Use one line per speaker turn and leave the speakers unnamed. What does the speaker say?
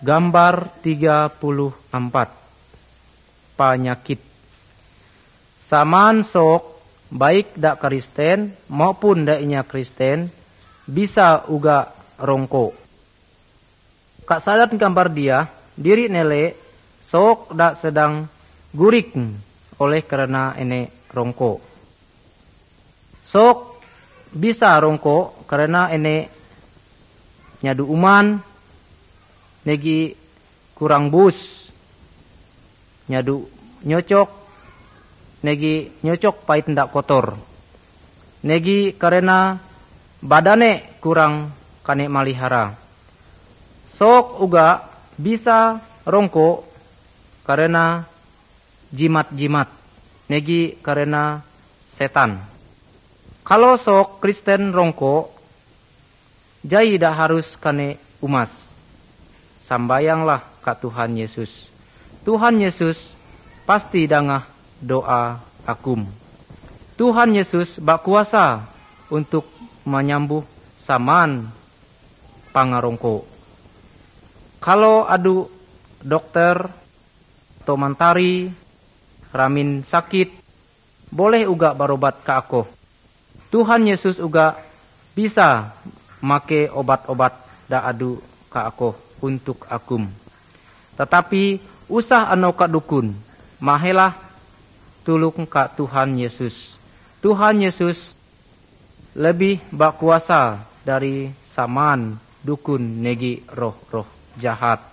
Gambar 34. Penyakit. Samaan sok baik dak Kristen maupun dak inya Kristen bisa uga rongko. Kak sadar gambar dia diri nele sok dak sedang gurik oleh karena ene rongko. Sok bisa rongko karena ene nyadu uman negi kurang bus nyadu nyocok negi nyocok pait ndak kotor negi karena badane kurang kane malihara. Sok uga bisa rongko karena jimat-jimat negi karena setan. Kalau sok Kristen rongko jai dak harus kane umas. Sambayanglah ka Tuhan Yesus. Tuhan Yesus pasti dangah doa akum. Tuhan Yesus bak kuasa untuk menyembuh saman pangarongko. Kalau adu dokter atau mantari ramin sakit, boleh uga barobat ka ako. Tuhan Yesus uga bisa make obat-obat da adu ka ako untuk akum. Tetapi usah ano ka dukun, mahelah tulung ka Tuhan Yesus. Tuhan Yesus lebih berkuasa dari saman dukun negi roh-roh jahat.